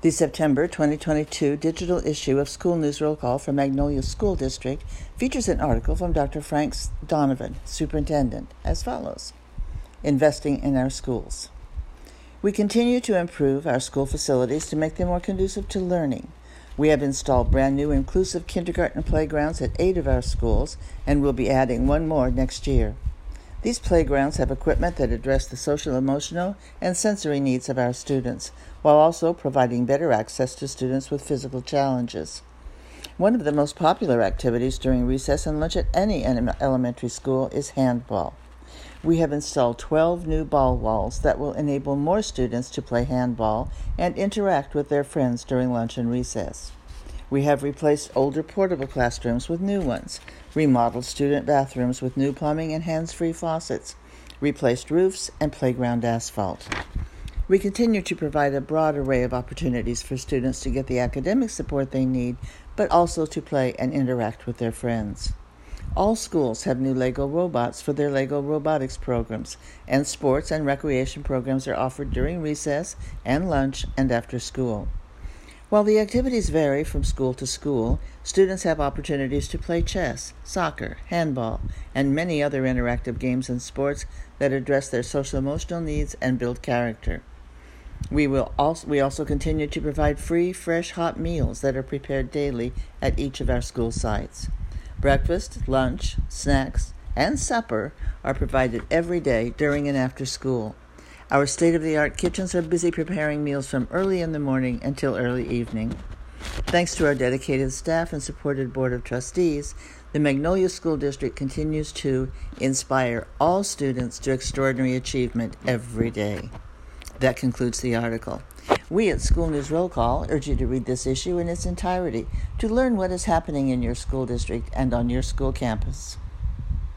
The September 2022 digital issue of School News Roll Call for Magnolia School District features an article from Dr. Frank Donovan, Superintendent, as follows: Investing in our schools. We continue to improve our school facilities to make them more conducive to learning. We have installed brand new inclusive kindergarten playgrounds at 8 of our schools and will be adding one more next year. These playgrounds have equipment that address the social, emotional, and sensory needs of our students, while also providing better access to students with physical challenges. One of the most popular activities during recess and lunch at any elementary school is handball. We have installed 12 new ball walls that will enable more students to play handball and interact with their friends during lunch and recess. We have replaced older portable classrooms with new ones, remodeled student bathrooms with new plumbing and hands-free faucets, replaced roofs, and playground asphalt. We continue to provide a broad array of opportunities for students to get the academic support they need, but also to play and interact with their friends. All schools have new Lego robots for their Lego robotics programs, and sports and recreation programs are offered during recess and lunch and after school. While the activities vary from school to school, students have opportunities to play chess, soccer, handball, and many other interactive games and sports that address their social-emotional needs and build character. We also continue to provide free, fresh, hot meals that are prepared daily at each of our school sites. Breakfast, lunch, snacks, and supper are provided every day during and after school. Our state-of-the-art kitchens are busy preparing meals from early in the morning until early evening. Thanks to our dedicated staff and supported Board of Trustees, the Magnolia School District continues to inspire all students to extraordinary achievement every day. That concludes the article. We at School News Roll Call urge you to read this issue in its entirety to learn what is happening in your school district and on your school campus.